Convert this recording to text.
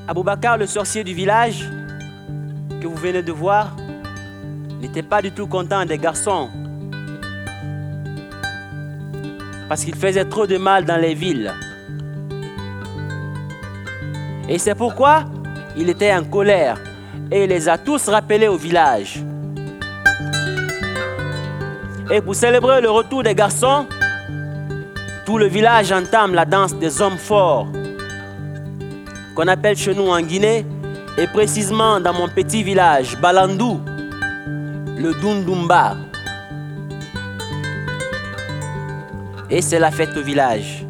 Aboubacar, le sorcier du village, que vous venez de voir, n'était pas du tout content des garçons. Parce qu'il faisait trop de mal dans les villes. Et c'est pourquoi il était en colère et il les a tous rappelés au village. Et pour célébrer le retour des garçons, tout le village entame la danse des hommes forts, qu'on appelle chez nous en Guinée, et précisément dans mon petit village, Balandou, le Dundumba. Et c'est la fête au village.